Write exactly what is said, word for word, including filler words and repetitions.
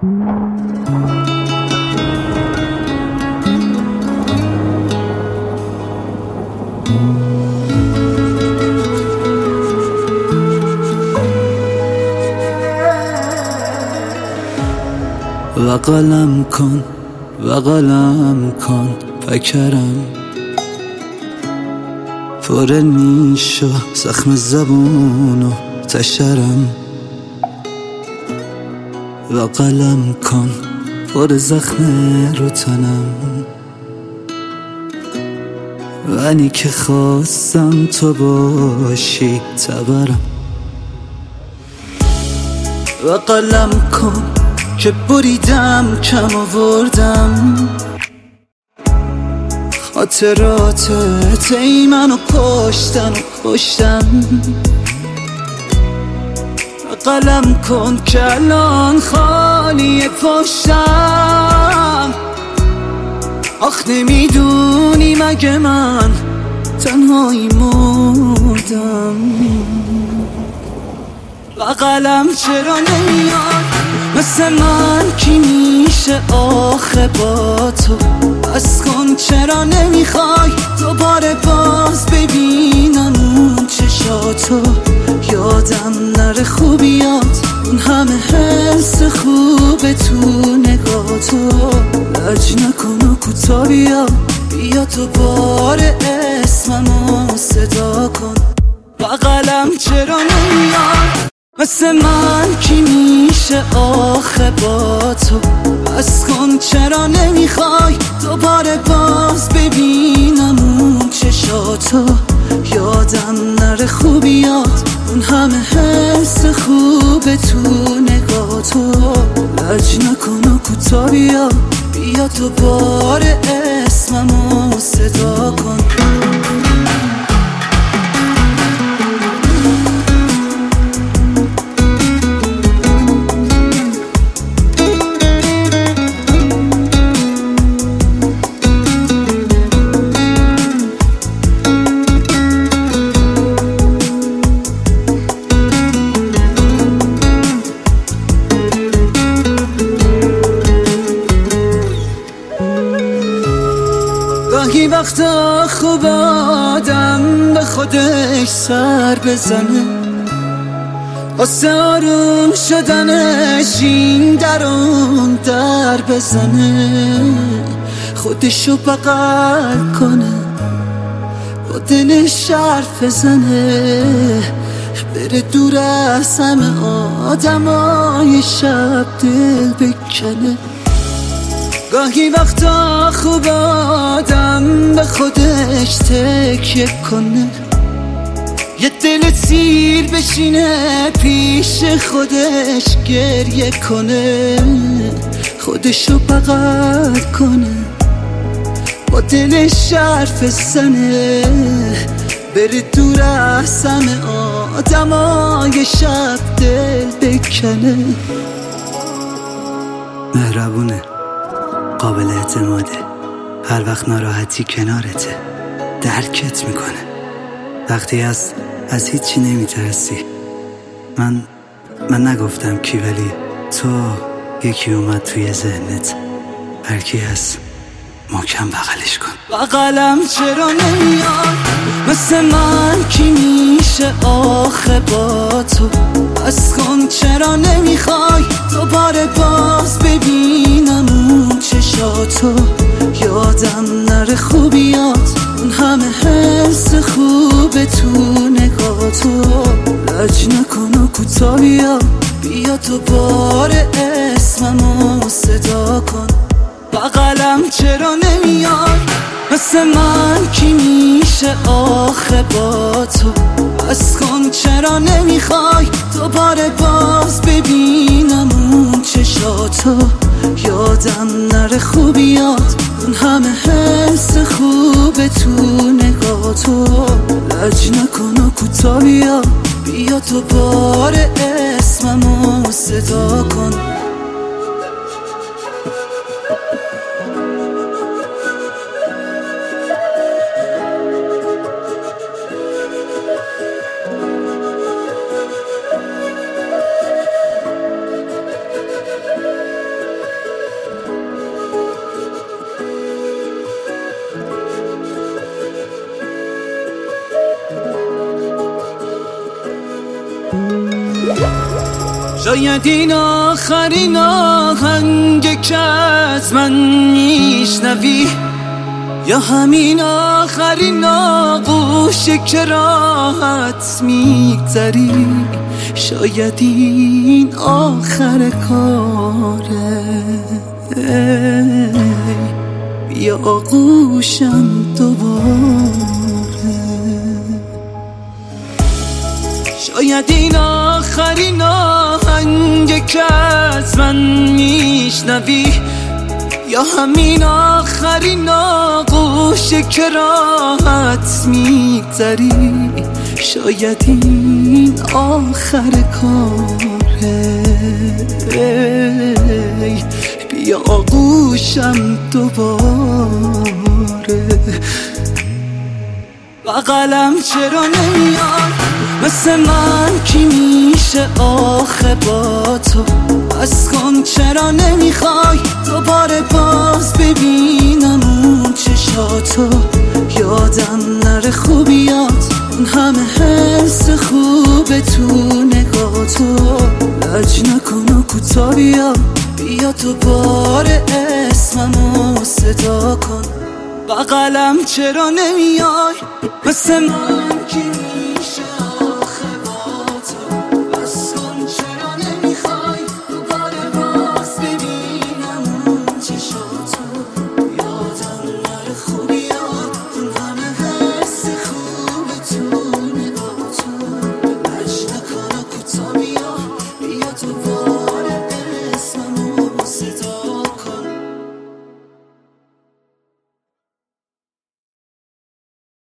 و قلم کن و قلم کن فکرم پر نیش و زخم زبون و تشرم و قلم کن پر زخم رو تنم ولی که خواستم تو باشی تبرم و قلم کن که بریدم کم آوردم خاطراتت ای منو کشتن و کشتم و قلم کن که الان خالی پشتم آخ نمیدونی مگه من تنهایی مردم و قلم چرا نمیاد مثل من کی میشه آخه با تو بس کن چرا نمیخوای دوباره باز ببینم اون چشاتو یادم نره خوبیات اون همه حس خوبه تو نگاتو لج نکن و کوتا بیا بیا تو بار اسممو صدا کن و قلم چرا نمیاد مثل من کی میشه آخه با تو بس کن چرا نمیخوای دوباره باز ببینم اون چشاتو یادم نره خوبیات اون همه حس خوبه تو نگاتو لج نکن و کوتا بیا بیا تو بار اسممو صدا کن گاهی وقتا خوب آدم به خودش سر بزنه واسه آروم شدنش این در اون در بزنه خودشو بغل کنه با دلش حرف بزنه بره دور از همه آدمای شب دل بکنه گاهی وقتا خوب آدم به خودش تکیه کنه یه دل سیر بشینه پیش خودش گریه کنه خودشو بغل کنه با دلش حرف بزنه بره دور از همه آدمای شب دل بکنه مهربونه قابل اعتماده هر وقت ناراحتی کنارته درکت میکنه وقتی از از هیچی نمیترسی من من نگفتم کی ولی تو یکی اومد توی ذهنت هر کی هست محکم بغلش کن و قلم چرا نمیاد مثل من کی میشه آخه با تو بس کن چرا نمیخوای دوباره باز ببینم اون چشاتو یادم نره خوبیات اون همه حس خوبه تو نگاتو لج نکن و کوتا بیا بیا تو بار اسممو صدا کن و قلم چرا نمیاد مثل من کی میشه آخه با تو بس کن چرا نمیخوای دوباره باز ببینم اون چشاتو یادم نره خوبیات اون همه حس خوبه تو نگاتو لج نکن و کوتا بیا بیا تو بار اسممو صدا کن شاید این آخرین آهنگ که از من میشنوی، یا همین آخرین آغوشی که راحت میگذری. شاید این آخر کاره، بیا آغوشم دوباره. شاید این آخرین آهنگ که از من میشنوی، یا همین آخرین آغوشی که راحت میگذری. شاید این آخر کاره، بیا آغوشم دوباره. بغلم چرا نمیاد مثل من کی میشه آخه با تو؟ از کن چرا نمیخوای دوباره باز ببینم اون چشاتو؟ یادم نره خوبیات اون همه حس خوبه تو نگاتو. لج نکن و کوتا بیا، بیا دوباره اسممو صدا کن. بغلم چرا نمیای مثل من